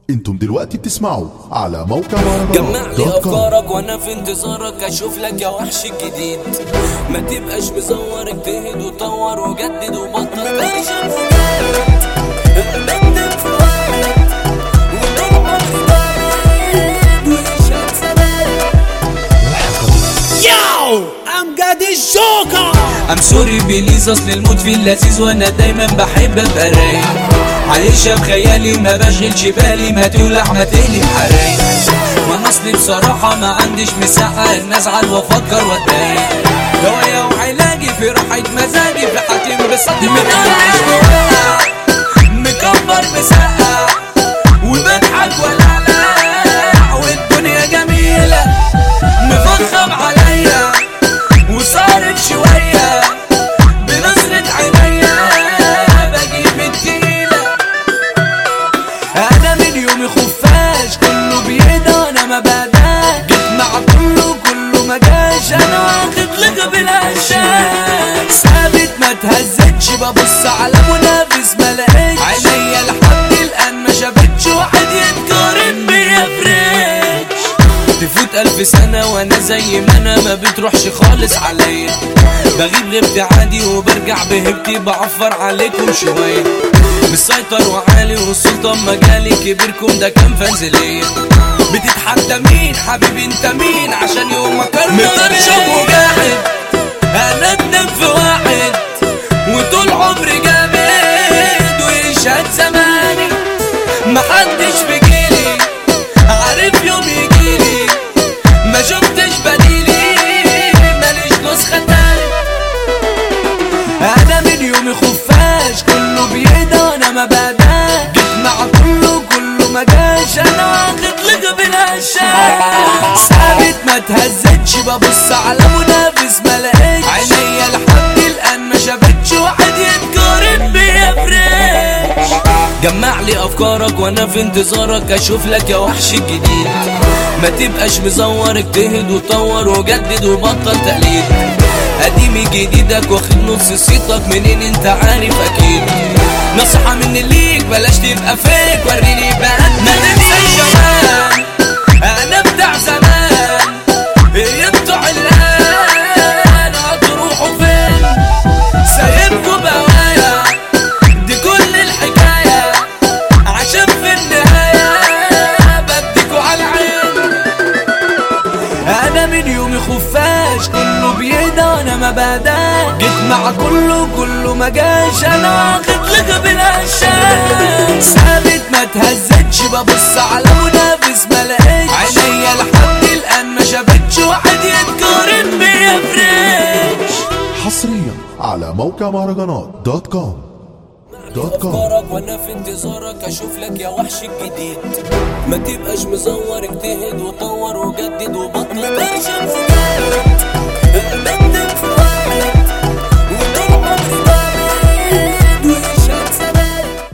انتم دلوقتي بتسمعوا على موقع جمع لي افكارك وانا في انتظارك اشوف لك يا وحش الجديد. ما تبقاش مزور، اجتهد وطور وجدد وبطل تعيش امجد الجوكر. ام سوري بليز، اصل الموت في اللذيذ وانا دايما بحب ابقى رايق، عايشة بخيالي ما بشغلش بالي، ما تولع ما تقلب حرايق. وانا اصلي بصراحة ما عنديش مساحة ان ازعل وافكر واتضايق، هوايا وعلاجي في راحة مزاجي، في حالتي انبساطي من عنديش موقع، مكبر مسقع وبضحك والعلع، والدنيا جميلة مفخم عليا وصارف شوية بنظرة عينيا بجيب التقيلة. أنا من يومي خفاش كله بيدا أنا ما بداش، جيت مع كله ما جاش، أنا واخد لقب بالهشاش، ثابت ما تهزتش، ببص على منافس ما لقيتش، عينيا لحد الآن ما شافتش واحد يتقارن بيا فريش. تفوت 1000 سنة وانا زي ما انا، ما بتروحش خالص عليا، بغيب غيبتي عادي وبرجع بهبتي، بعفر عليكم شوية، مسيطر وعالي والسلطان مجالي، كبيركم ده كان فانز ليا. بتتحدى مين حبيبي انت مين، عشان يوم ما كان مطرشم وجاحد، انا اتنم في واحد وطول عمري جامد ويشهد زماني، محدش في جيلي عارف يوم يجيلي، ما شفتش بديلي ماليش نسخة تاني. انا من يومي خفاش كله بيدا انا ما بداش، جيت مع كله ما جاش، انا واخد لقب بالهشاش، ثابت ما تهزتش، ببص على منافس ما لقيتش، عينيا لحد الان ما شافتش واحد يتقارن بيا فريش. جمع لي افكارك وانا في انتظارك اشوف لك يا وحش الجديد. ما تبقاش مزور، اجتهد وطور وجدد وبطل تقليد، قديمي جديدك واخد نص صيتك، منين انت عارف اكيد. نصيحة مني ليك بلاش تبقى فيك، وريني بقى ما تنساش زمان، انا بتاع زمان، انتوا علان هتروحوا فين، سايبكوا بوايا دي كل الحكاية، عشان في النهاية بديكوا على عين. انا من يومي خفاش كله بيدا انا ما بداش، جيت مع كله ما جاش، انا واخد لقب بالهشاش، ثابت ما تهزتش، ببص على منافس ما لقيتش، عينيا لحد الان ما شافتش واحد يتقارن بيا فريش. حصريا على موقع مهرجانات .com. افكارك وانا في انتظارك اشوف لك يا وحش الجديد. ما تبقاش مزور، اجتهد وطور وجدد وبطل تعيش